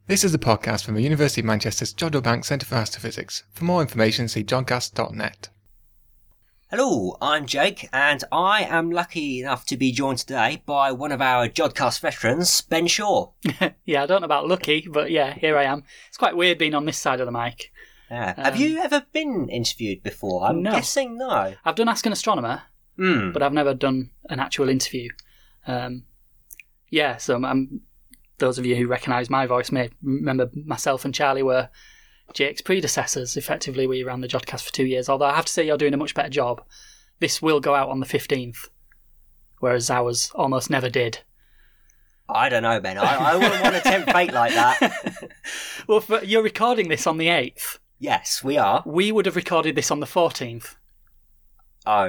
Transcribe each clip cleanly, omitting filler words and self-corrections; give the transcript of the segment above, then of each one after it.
This is a podcast from the University of Manchester's Jodrell Bank Centre for Astrophysics. For more information, see jodcast.net. Hello, I'm Jake, and I am lucky enough to be joined today by one of our Jodcast veterans, Ben Shaw. Yeah, I don't know about lucky, but yeah, here I am. It's quite weird being on this side of the mic. Yeah. Have you ever been interviewed before? I'm guessing no. I've done Ask an Astronomer, but I've never done an actual interview. Those of you who recognise my voice may remember myself and Charlie were Jake's predecessors. Effectively, we ran the Jodcast for 2 years, although I have to say you're doing a much better job. This will go out on the 15th, whereas ours almost never did. I don't know, Ben. I wouldn't want to tempt fate like that. Well, you're recording this on the 8th. Yes, we are. We would have recorded this on the 14th. Oh.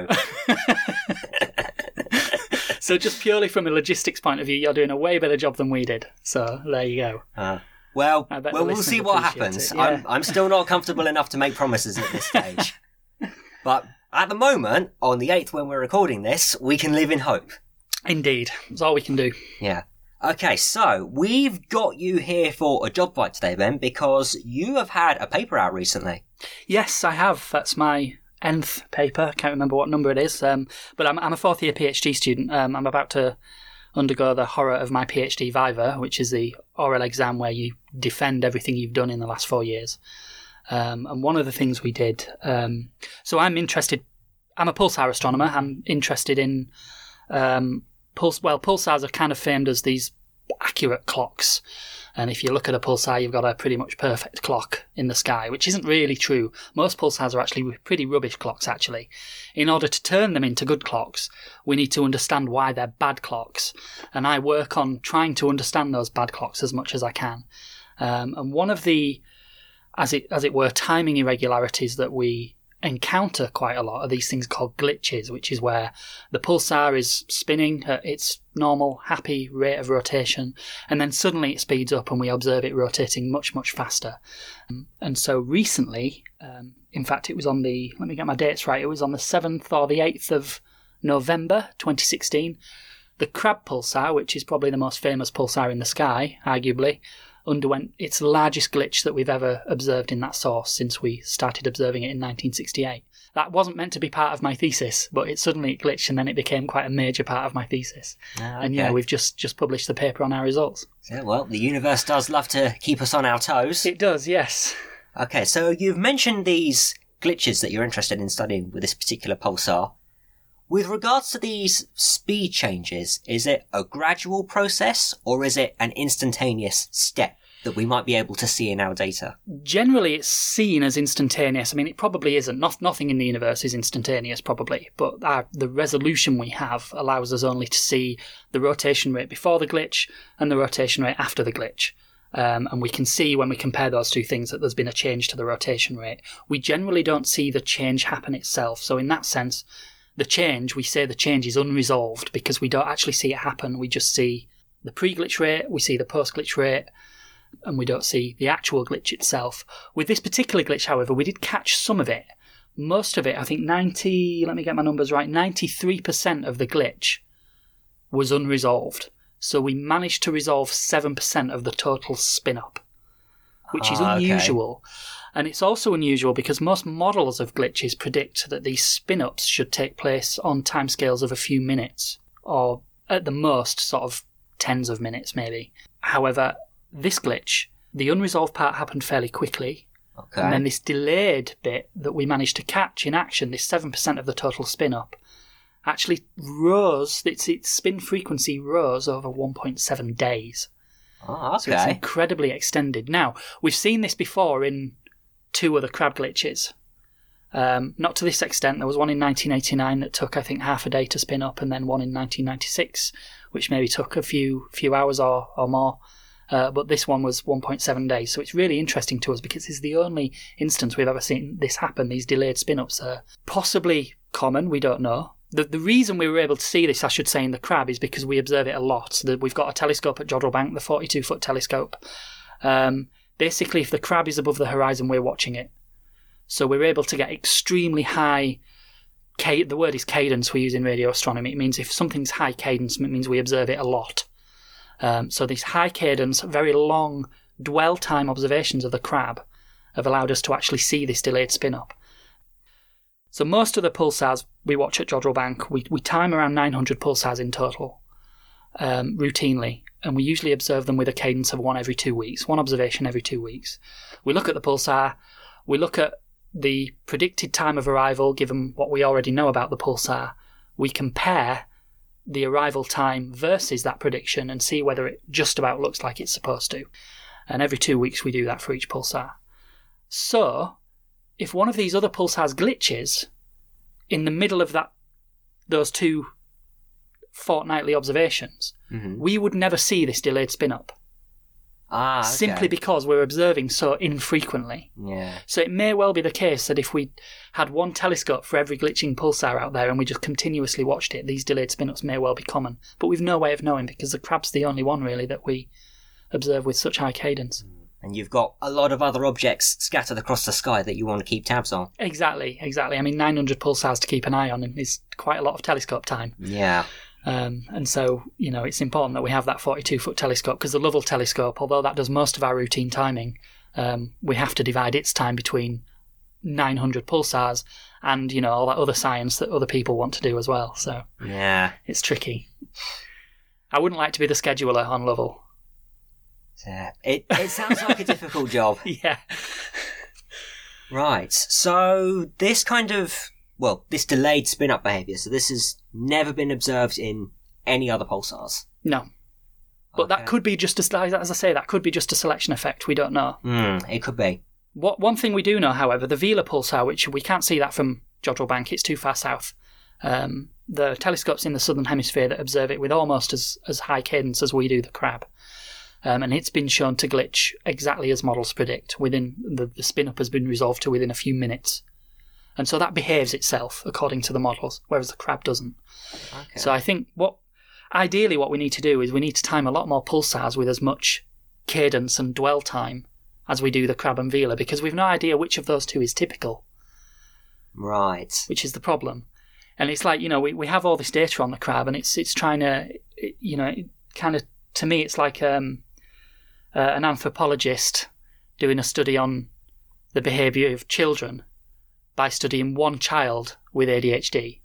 So just purely from a logistics point of view, you're doing a way better job than we did. So there you go. Well, we'll see what happens. Yeah. I'm still not comfortable enough to make promises at this stage. But at the moment, on the 8th when we're recording this, we can live in hope. Indeed. That's all we can do. Yeah. Okay, so we've got you here for a job bite today, Ben, because you have had a paper out recently. Yes, I have. That's my nth paper. I can't remember what number it is. But I'm a fourth year PhD student. I'm about to undergo the horror of my PhD Viva, which is the oral exam where you defend everything you've done in the last 4 years. And one of the things we did, so I'm a pulsar astronomer. I'm interested in pulsars are kind of famed as these accurate clocks. And if you look at a pulsar, you've got a pretty much perfect clock in the sky, which isn't really true. Most pulsars are actually pretty rubbish clocks, actually. In order to turn them into good clocks, we need to understand why they're bad clocks. And I work on trying to understand those bad clocks as much as I can. And one of the, as it were, timing irregularities that we encounter quite a lot are these things called glitches, which is where the pulsar is spinning at its normal, happy rate of rotation, and then suddenly it speeds up and we observe it rotating much, much faster. And so recently, in fact, it was on the, let me get my dates right, it was on the 7th or the 8th of November 2016, the Crab pulsar, which is probably the most famous pulsar in the sky, arguably, underwent its largest glitch that we've ever observed in that source since we started observing it in 1968. That wasn't meant to be part of my thesis, but it suddenly glitched and then it became quite a major part of my thesis. Okay. And yeah, we've just published the paper on our results. Yeah, well, the universe does love to keep us on our toes. It does, yes. Okay, so you've mentioned these glitches that you're interested in studying with this particular pulsar. With regards to these speed changes, is it a gradual process or is it an instantaneous step that we might be able to see in our data? Generally, it's seen as instantaneous. I mean, it probably isn't. Nothing in the universe is instantaneous, probably. But the resolution we have allows us only to see the rotation rate before the glitch and the rotation rate after the glitch. And we can see when we compare those two things that there's been a change to the rotation rate. We generally don't see the change happen itself. So in that sense, we say the change is unresolved because we don't actually see it happen. We just see the pre-glitch rate, we see the post-glitch rate, and we don't see the actual glitch itself. With this particular glitch, however, we did catch some of it. Most of it, I think 93% of the glitch was unresolved. So we managed to resolve 7% of the total spin-up, which is unusual. Okay. And it's also unusual because most models of glitches predict that these spin-ups should take place on timescales of a few minutes, or at the most sort of tens of minutes maybe. However, this glitch, the unresolved part happened fairly quickly, and then this delayed bit that we managed to catch in action, this 7% of the total spin-up, actually rose, its spin frequency rose over 1.7 days. Oh, okay. So it's incredibly extended. Now, we've seen this before in 2 other Crab glitches. Not to this extent. There was one in 1989 that took, I think, half a day to spin up, and then one in 1996, which maybe took a few hours or more. But this one was 1.7 days. So it's really interesting to us because it's the only instance we've ever seen this happen. These delayed spin-ups are possibly common, we don't know. The reason we were able to see this, I should say, in the Crab is because we observe it a lot. So we've got a telescope at Jodrell Bank, the 42-foot telescope. Basically, if the Crab is above the horizon, we're watching it. So we're able to get extremely high, the word is cadence we use in radio astronomy. It means if something's high cadence, it means we observe it a lot. So this high cadence, very long dwell time observations of the crab have allowed us to actually see this delayed spin-up. So most of the pulsars we watch at Jodrell Bank, we time around 900 pulsars in total, routinely, and we usually observe them with a cadence of one observation every 2 weeks. We look at the pulsar, we look at the predicted time of arrival given what we already know about the pulsar, we compare the arrival time versus that prediction and see whether it just about looks like it's supposed to. And every 2 weeks we do that for each pulsar. So, if one of these other pulsars glitches in the middle of those 2 fortnightly observations, we would never see this delayed spin-up. Okay. Simply because we're observing so infrequently. Yeah. So it may well be the case that if we had one telescope for every glitching pulsar out there and we just continuously watched it, these delayed spin-ups may well be common. But we've no way of knowing because the crab's the only one really that we observe with such high cadence. And you've got a lot of other objects scattered across the sky that you want to keep tabs on. Exactly. I mean, 900 pulsars to keep an eye on is quite a lot of telescope time. Yeah. And so, it's important that we have that 42-foot telescope because the Lovell telescope, although that does most of our routine timing, we have to divide its time between 900 pulsars and, all that other science that other people want to do as well. So yeah, it's tricky. I wouldn't like to be the scheduler on Lovell. Yeah. It sounds like a difficult job. Yeah. Right. So this this delayed spin-up behaviour, so this has never been observed in any other pulsars? No. But Okay. that could be just, as I say, that could be just a selection effect. We don't know. It could be. One thing we do know, however, the Vela pulsar, which we can't see that from Jodrell Bank, it's too far south. The telescopes in the southern hemisphere that observe it with almost as high cadence as we do the crab. And it's been shown to glitch exactly as models predict. Within the spin-up has been resolved to within a few minutes. And so that behaves itself according to the models, whereas the crab doesn't. Okay. So I think ideally what we need to do is we need to time a lot more pulsars with as much cadence and dwell time as we do the crab and Vela, because we've no idea which of those two is typical. Right. Which is the problem. And it's like, we have all this data on the crab and it's trying to, kind of, to me, it's like an anthropologist doing a study on the behaviour of children by studying one child with ADHD.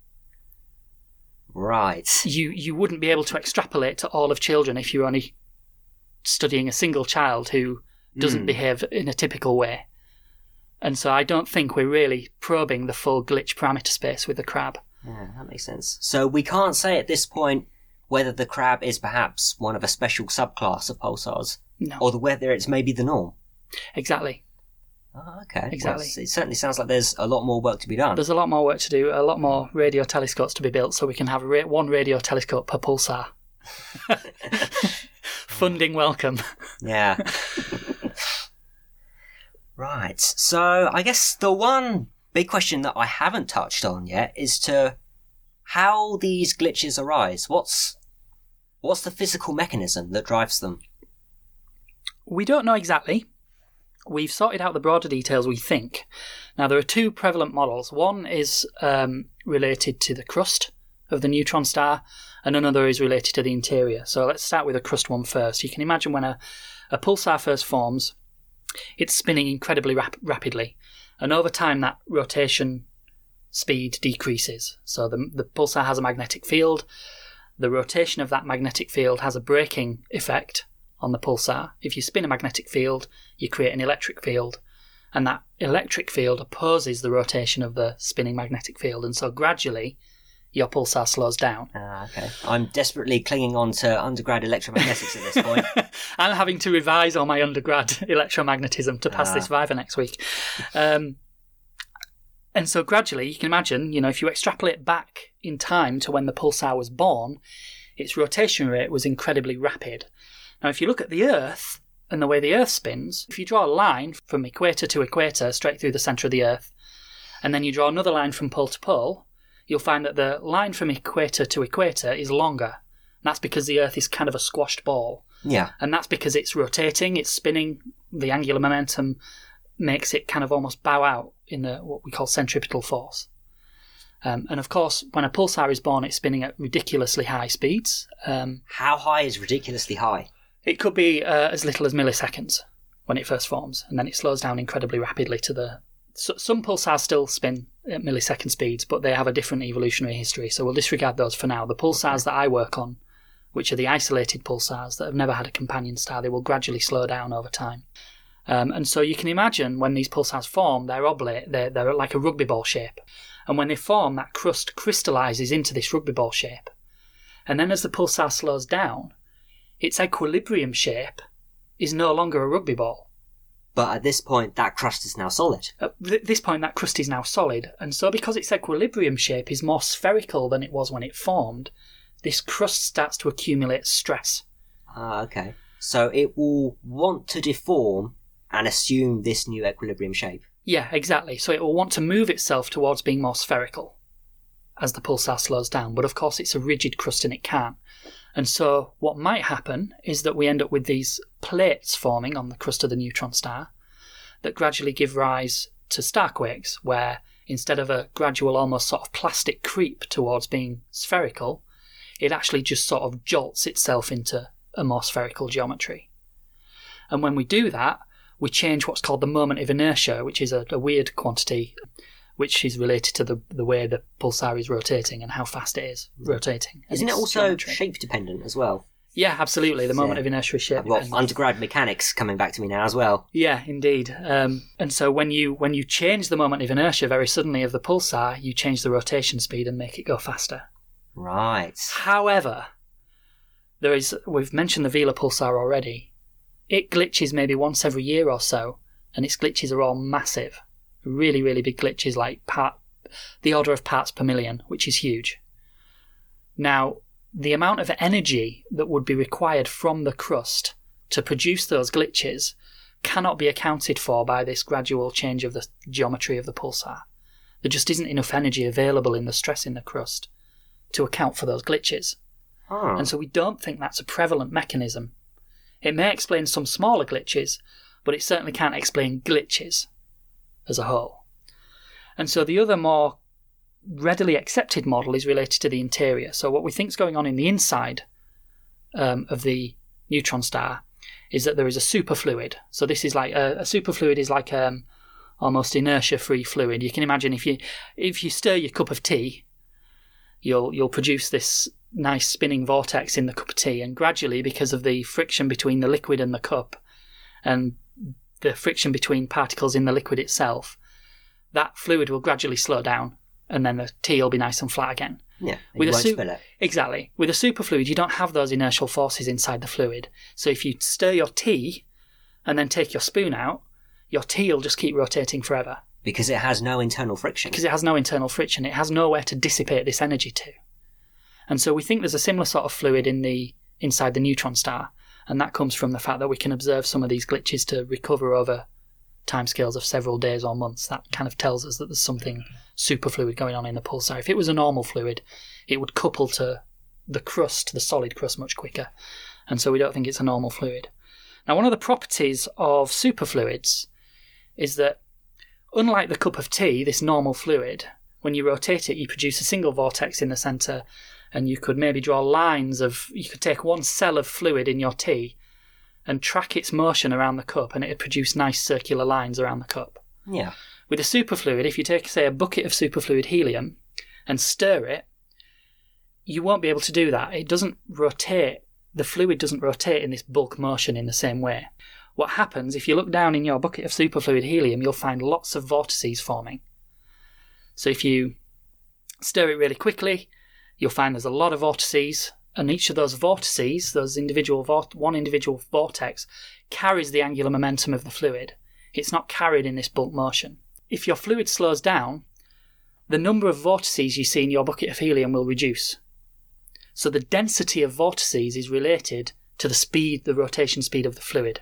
Right. You wouldn't be able to extrapolate to all of children if you're only studying a single child who doesn't behave in a typical way. And so I don't think we're really probing the full glitch parameter space with the crab. Yeah, that makes sense. So we can't say at this point whether the crab is perhaps one of a special subclass of pulsars, No. or whether it's maybe the norm. Exactly. Oh, okay. Exactly. Well, it certainly sounds like there's a lot more work to be done. There's a lot more work to do, a lot more radio telescopes to be built so we can have one radio telescope per pulsar. Funding welcome. Yeah. Right. So I guess the one big question that I haven't touched on yet is to how these glitches arise. What's the physical mechanism that drives them? We don't know exactly. We've sorted out the broader details, we think. Now, there are 2 prevalent models. One is related to the crust of the neutron star, and another is related to the interior. So let's start with the crust one first. You can imagine when a pulsar first forms, it's spinning incredibly rapidly. And over time, that rotation speed decreases. So the pulsar has a magnetic field. The rotation of that magnetic field has a braking effect on the pulsar. If you spin a magnetic field, you create an electric field, and that electric field opposes the rotation of the spinning magnetic field, and so gradually your pulsar slows down. Okay. I'm desperately clinging on to undergrad electromagnetics at this point. I'm having to revise all my undergrad electromagnetism to pass this Viva next week. And so gradually, you can imagine, if you extrapolate back in time to when the pulsar was born, its rotation rate was incredibly rapid. Now, if you look at the Earth and the way the Earth spins, if you draw a line from equator to equator straight through the centre of the Earth, and then you draw another line from pole to pole, you'll find that the line from equator to equator is longer. And that's because the Earth is kind of a squashed ball. Yeah. And that's because it's rotating, it's spinning, the angular momentum makes it kind of almost bow out in what we call centripetal force. And of course, when a pulsar is born, it's spinning at ridiculously high speeds. How high is ridiculously high? It could be as little as milliseconds. when it first forms, and then it slows down incredibly rapidly to the... So some pulsars still spin at millisecond speeds, but they have a different evolutionary history, so we'll disregard those for now. The pulsars that I work on, which are the isolated pulsars that have never had a companion star, they will gradually slow down over time. And so you can imagine when these pulsars form, they're oblate, they're like a rugby ball shape. And when they form, that crust crystallises into this rugby ball shape. And then as the pulsar slows down, its equilibrium shape is no longer a rugby ball. But at this point, that crust is now solid. At this point, that crust is now solid. And so because its equilibrium shape is more spherical than it was when it formed, this crust starts to accumulate stress. Okay. So it will want to deform and assume this new equilibrium shape. Yeah, exactly. So it will want to move itself towards being more spherical as the pulsar slows down. But of course, it's a rigid crust and it can't. And so what might happen is that we end up with these plates forming on the crust of the neutron star that gradually give rise to starquakes, where instead of a gradual almost sort of plastic creep towards being spherical, it actually just sort of jolts itself into a more spherical geometry. And when we do that, we change what's called the moment of inertia, which is a weird quantity which is related to the way the pulsar is rotating and how fast it is rotating. Isn't it also shape dependent as well? Yeah, absolutely. The moment of inertia is shape dependent. I've got undergrad mechanics coming back to me now as well. Yeah, indeed. And so when you change the moment of inertia very suddenly of the pulsar, you change the rotation speed and make it go faster. Right. However, we've mentioned the Vela pulsar already. It glitches maybe once every year or so, and its glitches are all massive. Really, really big glitches, like the order of parts per million, which is huge. Now, the amount of energy that would be required from the crust to produce those glitches cannot be accounted for by this gradual change of the geometry of the pulsar. There just isn't enough energy available in the stress in the crust to account for those glitches. Oh. And so we don't think that's a prevalent mechanism. It may explain some smaller glitches, but it certainly can't explain glitches as a whole. And so the other more readily accepted model is related to the interior. So what we think is going on in the inside of the neutron star is that there is a superfluid. So this is like a superfluid is like almost inertia-free fluid. You can imagine if you stir your cup of tea, you'll produce this nice spinning vortex in the cup of tea, and gradually, because of the friction between the liquid and the cup and the friction between particles in the liquid itself, that fluid will gradually slow down, and then the tea will be nice and flat again. Yeah, you won't spill it. Exactly. With a superfluid, you don't have those inertial forces inside the fluid. So if you stir your tea and then take your spoon out, your tea will just keep rotating forever. Because it has no internal friction. Because it has no internal friction. It has nowhere to dissipate this energy to. And so we think there's a similar sort of fluid inside the neutron star, and that comes from the fact that we can observe some of these glitches to recover over timescales of several days or months. That kind of tells us that there's something superfluid going on in the pulsar. If it was a normal fluid, it would couple to the crust, the solid crust, much quicker. And so we don't think it's a normal fluid. Now, one of the properties of superfluids is that, unlike the cup of tea, this normal fluid, when you rotate it, you produce a single vortex in the centre, and you could maybe draw lines you could take one cell of fluid in your tea and track its motion around the cup, and it would produce nice circular lines around the cup. Yeah. With a superfluid, if you take, say, a bucket of superfluid helium and stir it, you won't be able to do that. It doesn't rotate. The fluid doesn't rotate in this bulk motion in the same way. What happens, if you look down in your bucket of superfluid helium, you'll find lots of vortices forming. So if you stir it really quickly, you'll find there's a lot of vortices, and each of those vortices, one individual vortex, carries the angular momentum of the fluid. It's not carried in this bulk motion. If your fluid slows down, the number of vortices you see in your bucket of helium will reduce. So the density of vortices is related to the rotation speed of the fluid.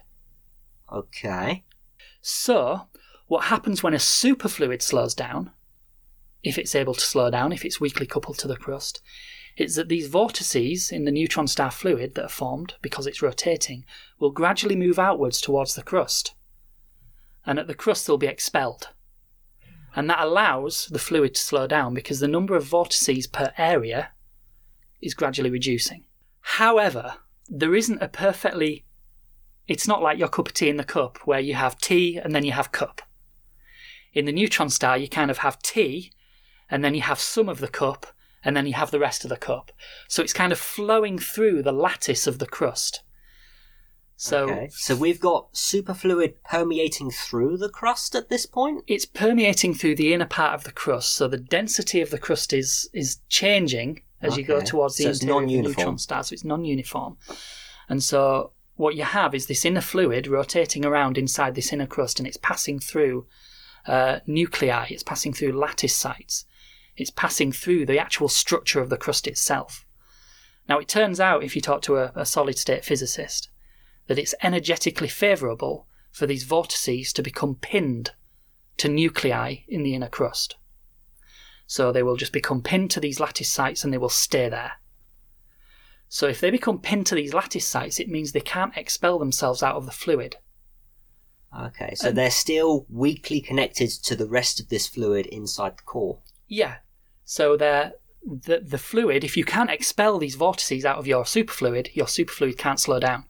Okay. So, what happens when a superfluid slows down, if it's able to slow down, if it's weakly coupled to the crust, is that these vortices in the neutron star fluid that are formed because it's rotating will gradually move outwards towards the crust. And at the crust they'll be expelled. And that allows the fluid to slow down because the number of vortices per area is gradually reducing. However, there isn't a perfectly it's not like your cup of tea in the cup where you have tea and then you have cup. In the neutron star, you kind of have tea and then you have some of the cup and then you have the rest of the cup. So it's kind of flowing through the lattice of the crust. So we've got superfluid permeating through the crust at this point? It's permeating through the inner part of the crust, so the density of the crust is changing as you go towards the interior of the neutron star, so it's non-uniform. And so what you have is this inner fluid rotating around inside this inner crust, and it's passing through nuclei, it's passing through lattice sites, it's passing through the actual structure of the crust itself. Now it turns out, if you talk to a solid-state physicist, that it's energetically favourable for these vortices to become pinned to nuclei in the inner crust. So they will just become pinned to these lattice sites and they will stay there. So if they become pinned to these lattice sites, it means they can't expel themselves out of the fluid. Okay, so they're still weakly connected to the rest of this fluid inside the core. Yeah, so the fluid, if you can't expel these vortices out of your superfluid can't slow down.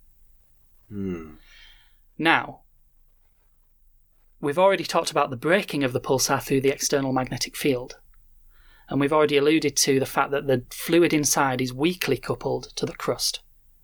Now, we've already talked about the breaking of the pulsar through the external magnetic field, and we've already alluded to the fact that the fluid inside is weakly coupled to the crust.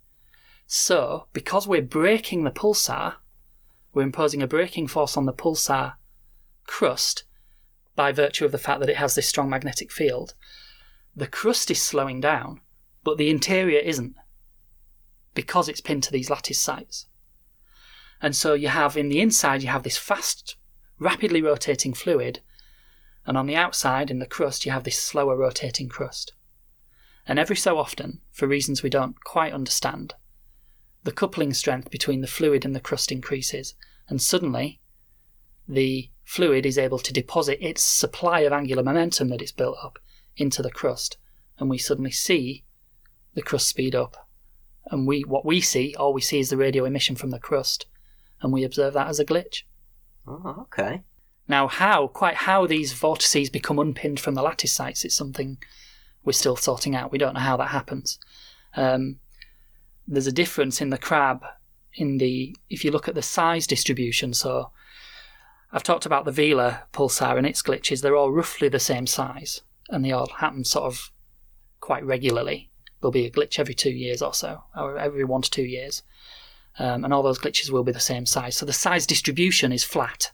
So, because we're breaking the pulsar, we're imposing a braking force on the pulsar crust by virtue of the fact that it has this strong magnetic field. The crust is slowing down, but the interior isn't, because it's pinned to these lattice sites. And so you have, in the inside, you have this fast, rapidly rotating fluid, and on the outside, in the crust, you have this slower rotating crust. And every so often, for reasons we don't quite understand, the coupling strength between the fluid and the crust increases, and suddenly the fluid is able to deposit its supply of angular momentum that it's built up into the crust, and we suddenly see the crust speed up. And all we see is the radio emission from the crust, and we observe that as a glitch. Oh, okay. Now, how these vortices become unpinned from the lattice sites is something we're still sorting out. We don't know how that happens. There's a difference in the crab if you look at the size distribution. So I've talked about the Vela pulsar and its glitches. They're all roughly the same size, and they all happen sort of quite regularly. There'll be a glitch every 2 years or so, or every 1 to 2 years. And all those glitches will be the same size. So the size distribution is flat.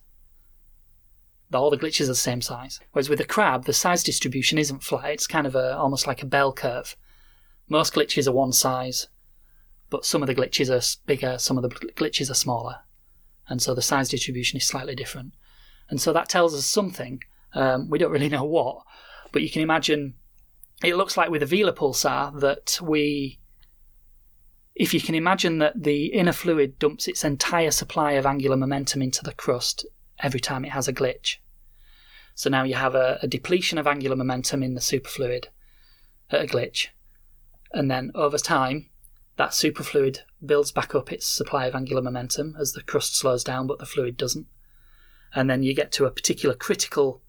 All the glitches are the same size. Whereas with a crab, the size distribution isn't flat. It's kind of almost like a bell curve. Most glitches are one size, but some of the glitches are bigger, some of the glitches are smaller. And so the size distribution is slightly different. And so that tells us something. We don't really know what, but you can imagine. It looks like with the Vela pulsar that if you can imagine that the inner fluid dumps its entire supply of angular momentum into the crust every time it has a glitch. So now you have a depletion of angular momentum in the superfluid at a glitch. And then over time, that superfluid builds back up its supply of angular momentum as the crust slows down, but the fluid doesn't. And then you get to a particular critical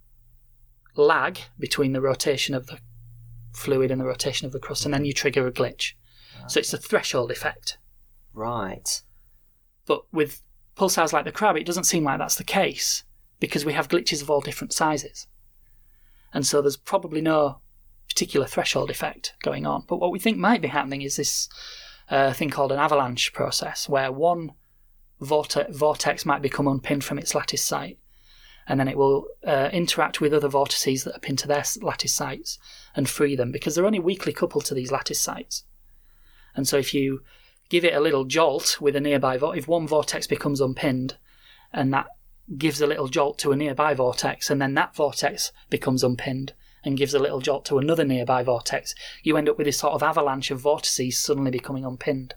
lag between the rotation of the fluid and the rotation of the crust, and then you trigger a glitch. So it's a threshold effect. Right. But with pulsars like the crab, it doesn't seem like that's the case, because we have glitches of all different sizes. And so there's probably no particular threshold effect going on. But what we think might be happening is this thing called an avalanche process, where one vortex might become unpinned from its lattice site, and then it will interact with other vortices that are pinned to their lattice sites and free them, because they're only weakly coupled to these lattice sites. And so if you give it a little jolt with a nearby if one vortex becomes unpinned, and that gives a little jolt to a nearby vortex, and then that vortex becomes unpinned and gives a little jolt to another nearby vortex, you end up with this sort of avalanche of vortices suddenly becoming unpinned,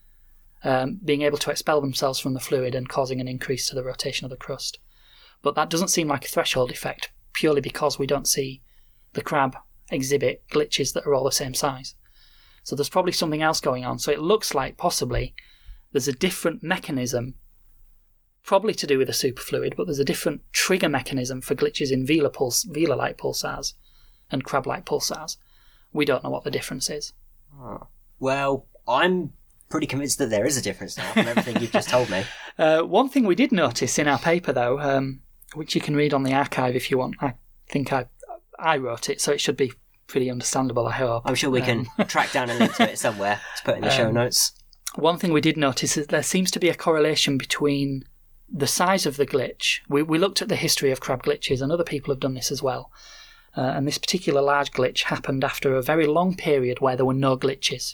being able to expel themselves from the fluid and causing an increase to the rotation of the crust. But that doesn't seem like a threshold effect, purely because we don't see the crab exhibit glitches that are all the same size. So there's probably something else going on. So it looks like possibly there's a different mechanism, probably to do with the superfluid, but there's a different trigger mechanism for glitches in Vela-like pulsars and crab-like pulsars. We don't know what the difference is. Well, I'm pretty convinced that there is a difference now from everything you've just told me. One thing we did notice in our paper, though, which you can read on the archive if you want. I think I wrote it, so it should be pretty understandable, I hope. I'm sure we can track down a link to it somewhere to put in the show notes. One thing we did notice is there seems to be a correlation between the size of the glitch. We looked at the history of crab glitches, and other people have done this as well. And this particular large glitch happened after a very long period where there were no glitches.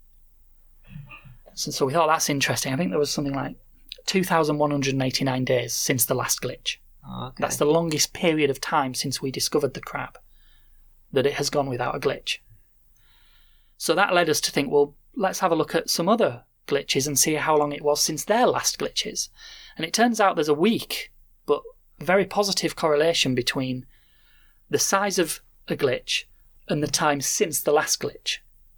So we thought that's interesting. I think there was something like 2,189 days since the last glitch. Oh, okay. That's the longest period of time since we discovered the crab that it has gone without a glitch. So that led us to think, well, let's have a look at some other glitches and see how long it was since their last glitches. And it turns out there's a weak but very positive correlation between the size of a glitch and the time since the last glitch.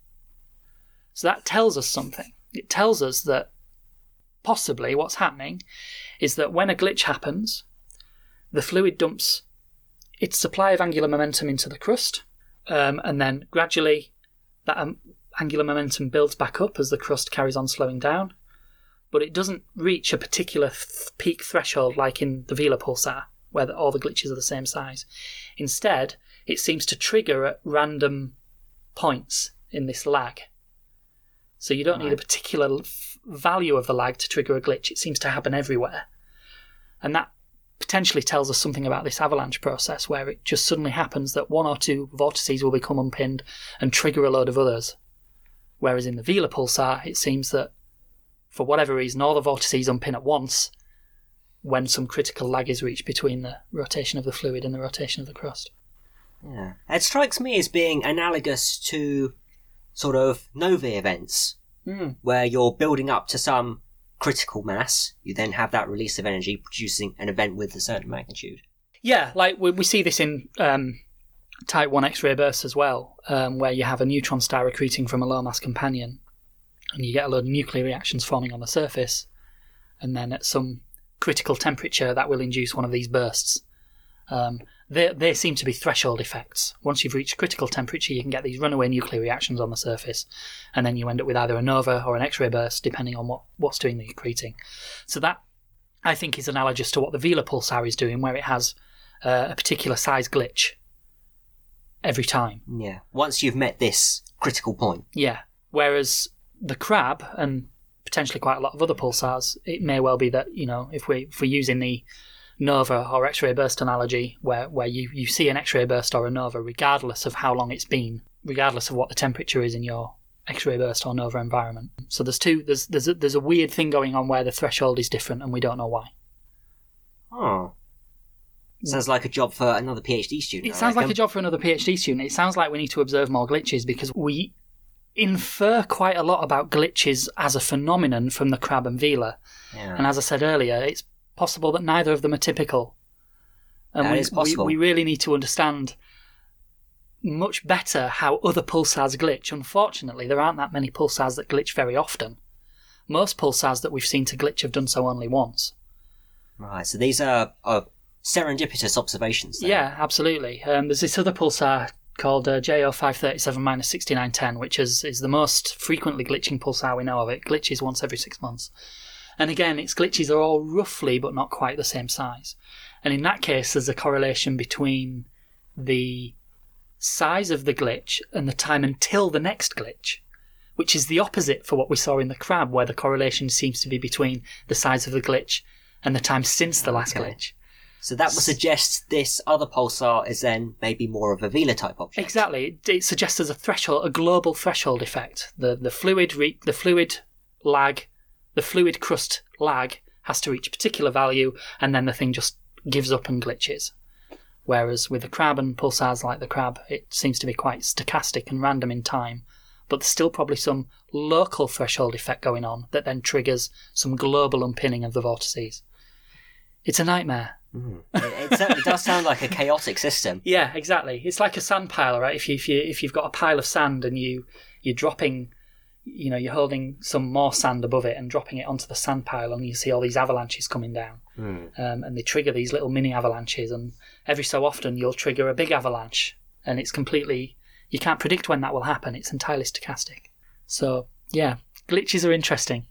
So that tells us something. It tells us that possibly what's happening is that when a glitch happens, the fluid dumps its supply of angular momentum into the crust, and then gradually that angular momentum builds back up as the crust carries on slowing down, but it doesn't reach a particular peak threshold like in the Vela pulsar, where all the glitches are the same size. Instead, it seems to trigger at random points in this lag. So you don't need a particular value of the lag to trigger a glitch. It seems to happen everywhere. And that potentially tells us something about this avalanche process, where it just suddenly happens that one or two vortices will become unpinned and trigger a load of others. Whereas in the Vela pulsar, it seems that for whatever reason, all the vortices unpin at once when some critical lag is reached between the rotation of the fluid and the rotation of the crust. Yeah. It strikes me as being analogous to sort of novae events, where you're building up to some critical mass, you then have that release of energy producing an event with a certain magnitude. Yeah, like we see this in Type 1 X-ray bursts as well, where you have a neutron star accreting from a low-mass companion, and you get a load of nuclear reactions forming on the surface, and then at some critical temperature that will induce one of these bursts. They seem to be threshold effects. Once you've reached critical temperature, you can get these runaway nuclear reactions on the surface, and then you end up with either a nova or an X-ray burst, depending on what's doing the accreting. So that, I think, is analogous to what the Vela pulsar is doing, where it has a particular size glitch every time. Yeah, once you've met this critical point. Yeah, whereas the crab, and potentially quite a lot of other pulsars, it may well be that, if we're using the nova or X-ray burst analogy, where you see an X-ray burst or a nova regardless of how long it's been, regardless of what the temperature is in your X-ray burst or nova environment. So there's a weird thing going on where the threshold is different and we don't know why. Oh. Sounds like a job for another PhD student. It sounds like a job for another PhD student. It sounds like we need to observe more glitches, because we infer quite a lot about glitches as a phenomenon from the crab and Vela. Yeah. And as I said earlier, it's possible that neither of them are typical. And that is possible. We really need to understand much better how other pulsars glitch. Unfortunately, there aren't that many pulsars that glitch very often. Most pulsars that we've seen to glitch have done so only once. Right, so these are serendipitous observations then. Yeah, absolutely. There's this other pulsar called JO537-6910, which is the most frequently glitching pulsar we know of. It glitches once every 6 months. And again, its glitches are all roughly but not quite the same size. And in that case, there's a correlation between the size of the glitch and the time until the next glitch, which is the opposite for what we saw in the crab, where the correlation seems to be between the size of the glitch and the time since the last glitch. So that would suggest this other pulsar is then maybe more of a Vela-type object. Exactly. It suggests there's a global threshold effect. The fluid lag, the fluid crust lag has to reach a particular value, and then the thing just gives up and glitches. Whereas with the crab and pulsars like the crab, it seems to be quite stochastic and random in time, but there's still probably some local threshold effect going on that then triggers some global unpinning of the vortices. It's a nightmare. It certainly does sound like a chaotic system. Yeah, exactly. It's like a sand pile, right? If you've got a pile of sand and you're dropping, you're holding some more sand above it and dropping it onto the sand pile, and you see all these avalanches coming down, and they trigger these little mini avalanches, and every so often you'll trigger a big avalanche, and it's completely, you can't predict when that will happen. It's entirely stochastic. So Yeah, glitches are interesting.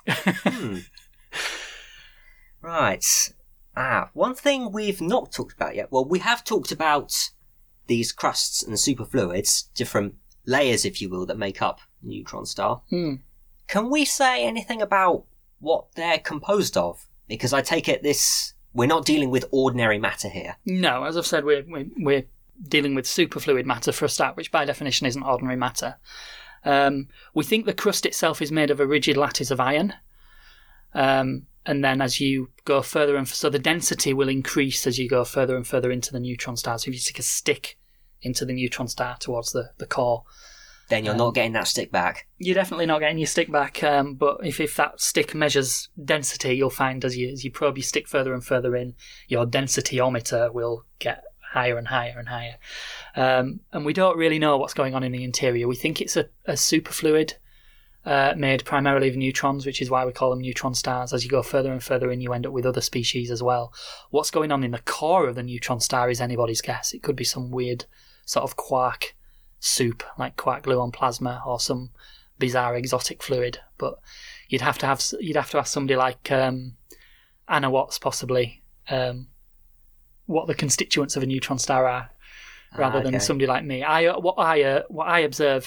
Right. One thing we've not talked about yet. Well, we have talked about these crusts and superfluids, different layers, if you will, that make up a neutron star. Can we say anything about what they're composed of? Because I take it we're not dealing with ordinary matter here. No, as I've said, we're dealing with superfluid matter for a start, which by definition isn't ordinary matter. We think the crust itself is made of a rigid lattice of iron. And then as you go further so the density will increase as you go further and further into the neutron star. So if you stick a stick into the neutron star towards the core, then you're not getting that stick back. You're definitely not getting your stick back. But if that stick measures density, you'll find as you probe your stick further and further in, your densityometer will get higher and higher and higher. And we don't really know what's going on in the interior. We think it's a superfluid made primarily of neutrons, which is why we call them neutron stars. As you go further and further in, you end up with other species as well. What's going on in the core of the neutron star is anybody's guess. It could be some weird sort of quark soup, like quark gluon plasma, or some bizarre exotic fluid. But you'd have to ask somebody like Anna Watts, possibly, what the constituents of a neutron star are, rather than somebody like me. What I observe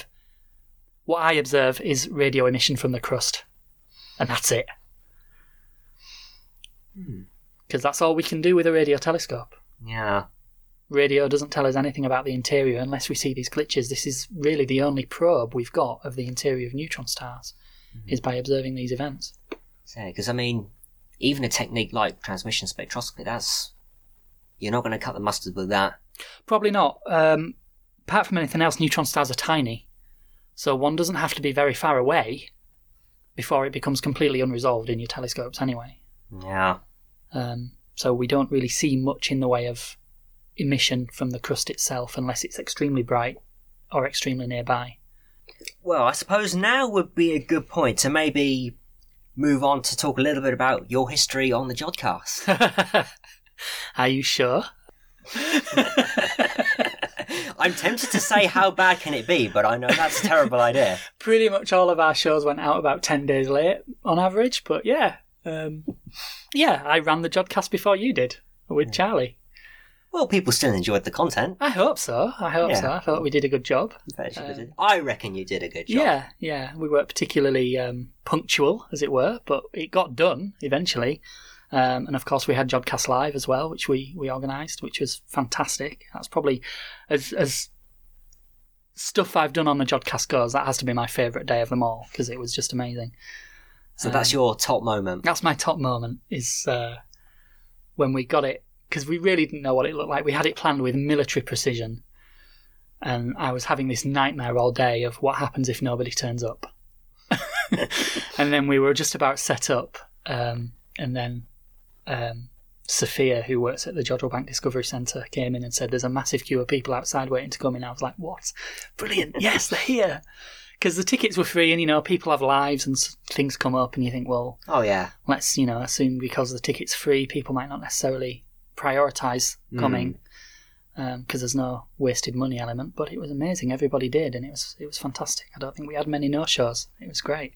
is radio emission from the crust, and that's it. Because that's all we can do with a radio telescope. Yeah. Radio doesn't tell us anything about the interior unless we see these glitches. This is really the only probe we've got of the interior of neutron stars, is by observing these events. Yeah, because, I mean, even a technique like transmission spectroscopy, you're not going to cut the mustard with that. Probably not. Apart from anything else, neutron stars are tiny. So one doesn't have to be very far away before it becomes completely unresolved in your telescopes anyway. Yeah. So we don't really see much in the way of emission from the crust itself unless it's extremely bright or extremely nearby. Well, I suppose now would be a good point to maybe move on to talk a little bit about your history on the Jodcast. Are you sure? I'm tempted to say how bad can it be, but I know that's a terrible idea. Pretty much all of our shows went out about 10 days late on average, but yeah. I ran the Jodcast before you did, with Charlie. Well, people still enjoyed the content. I hope so. I thought we did a good job. I reckon you did a good job. Yeah. We weren't particularly punctual, as it were, but it got done eventually. And of course, we had Jodcast Live as well, which we organised, which was fantastic. That's probably, as stuff I've done on the Jodcast goes, that has to be my favourite day of them all, because it was just amazing. So that's your top moment? That's my top moment, is when we got it, because we really didn't know what it looked like. We had it planned with military precision, and I was having this nightmare all day of what happens if nobody turns up. And then we were just about set up, and then Sophia, who works at the Jodrell Bank Discovery Centre, came in and said, "There's a massive queue of people outside waiting to come in." I was like, "What? Brilliant! Yes, they're here!" Because the tickets were free, and people have lives and things come up, and you think, well, oh yeah, let's assume because the ticket's free, people might not necessarily prioritise coming, because there's no wasted money element. But it was amazing; everybody did, and it was fantastic. I don't think we had many no-shows. It was great.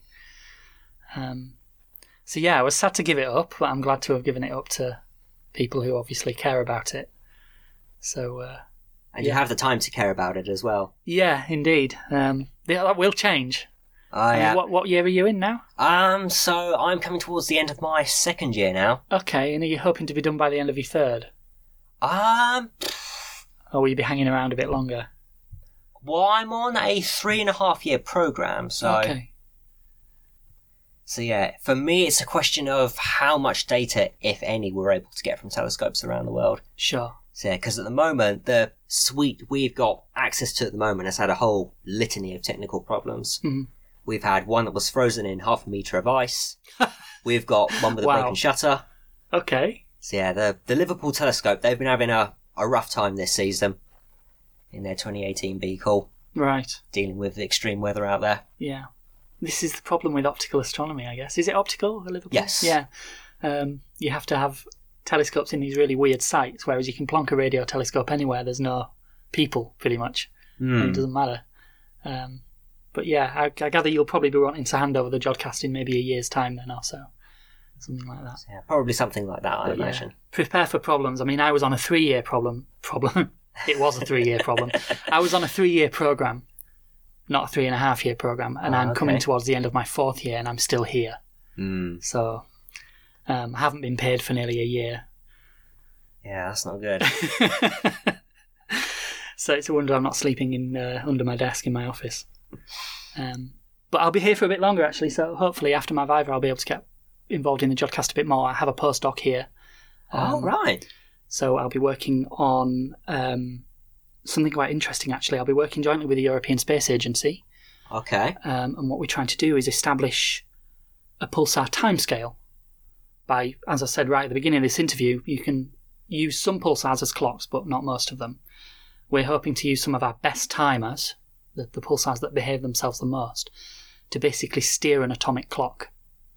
So yeah, I was sad to give it up, but I'm glad to have given it up to people who obviously care about it. So. And you have the time to care about it as well. Yeah, indeed. That will change. Oh, yeah. What year are you in now? So I'm coming towards the end of my second year now. Okay, and are you hoping to be done by the end of your third? Or will you be hanging around a bit longer? Well, I'm on a 3.5-year programme, so... Okay. So yeah, for me it's a question of how much data, if any, we're able to get from telescopes around the world. Sure. So yeah, because at the moment, the suite we've got access to at the moment has had a whole litany of technical problems. Mm-hmm. We've had one that was frozen in 0.5 metre of ice. We've got one with a broken shutter. Okay. So yeah, the Liverpool telescope, they've been having a rough time this season in their 2018 B call. Right. Dealing with the extreme weather out there. Yeah. This is the problem with optical astronomy, I guess. Is it optical at Liverpool? Yes. Yeah. You have to have telescopes in these really weird sites, whereas you can plonk a radio telescope anywhere. There's no people, pretty much. And it doesn't matter. But yeah, I gather you'll probably be wanting to hand over the Jodcast in maybe a year's time then or so. Something like that. Yeah, probably something like that, I imagine. Yeah, prepare for problems. I mean, I was on a 3-year problem. It was a 3-year problem. I was on a 3-year programme, not a 3.5-year programme, and I'm coming towards the end of my 4th year and I'm still here. So I haven't been paid for nearly a year. Yeah, that's not good. So it's a wonder I'm not sleeping in under my desk in my office. But I'll be here for a bit longer, actually, so hopefully after my Viva I'll be able to get involved in the Jodcast a bit more. I have a postdoc here. Right. So I'll be working on something quite interesting, actually. I'll be working jointly with the European Space Agency. Okay. And what we're trying to do is establish a pulsar timescale. By, as I said right at the beginning of this interview, you can use some pulsars as clocks, but not most of them. We're hoping to use some of our best timers, the pulsars that behave themselves the most, to basically steer an atomic clock.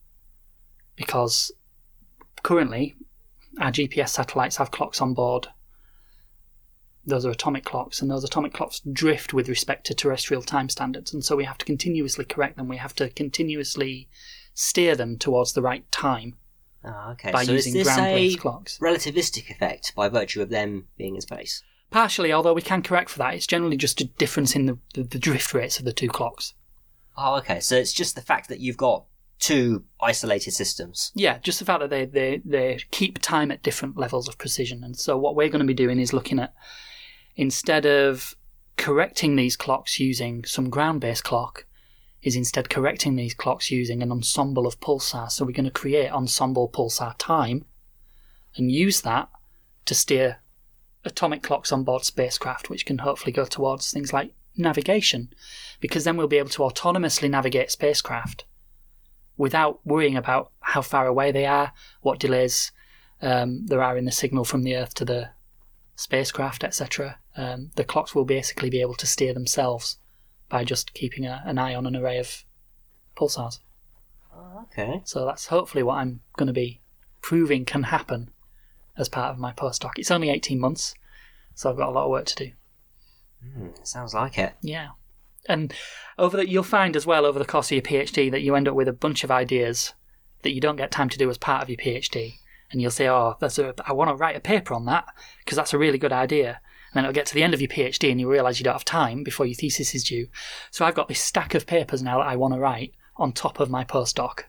Because currently, our GPS satellites have clocks on board. Those are atomic clocks, and those atomic clocks drift with respect to terrestrial time standards, and so we have to continuously correct them. We have to continuously steer them towards the right time. Okay. By so using is this ground-based a clocks. relativistic effect by virtue of them being in space? Partially, although we can correct for that. It's generally just a difference in the drift rates of the two clocks. Oh, okay. So it's just the fact that you've got two isolated systems. Yeah, just the fact that they keep time at different levels of precision. And so what we're going to be doing is looking at, instead of correcting these clocks using some ground-based clock, is instead correcting these clocks using an ensemble of pulsars. So we're going to create ensemble pulsar time and use that to steer atomic clocks on board spacecraft, which can hopefully go towards things like navigation, because then we'll be able to autonomously navigate spacecraft without worrying about how far away they are, what delays there are in the signal from the Earth to the spacecraft, etc. The clocks will basically be able to steer themselves by just keeping an eye on an array of pulsars. Okay. So that's hopefully what I'm going to be proving can happen as part of my postdoc. It's only 18 months, so I've got a lot of work to do. Sounds like it. Yeah. And you'll find as well over the course of your PhD that you end up with a bunch of ideas that you don't get time to do as part of your PhD. And you'll say, I want to write a paper on that because that's a really good idea. And then it'll get to the end of your PhD and you realise you don't have time before your thesis is due. So I've got this stack of papers now that I want to write on top of my postdoc.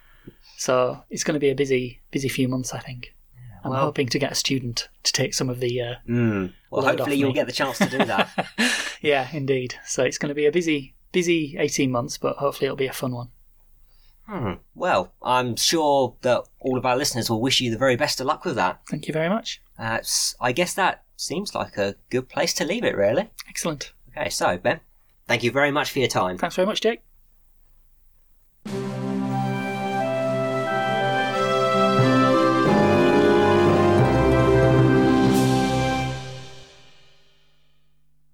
So it's going to be a busy few months, I think. I'm hoping to get a student to take some of the well, hopefully you'll get the chance to do that. Yeah, indeed. So it's going to be a busy 18 months, but hopefully it'll be a fun one. Well, I'm sure that all of our listeners will wish you the very best of luck with that. Thank you very much. I guess that seems like a good place to leave it, really. Excellent. Okay, so Ben, thank you very much for your time. Thanks very much, Jake.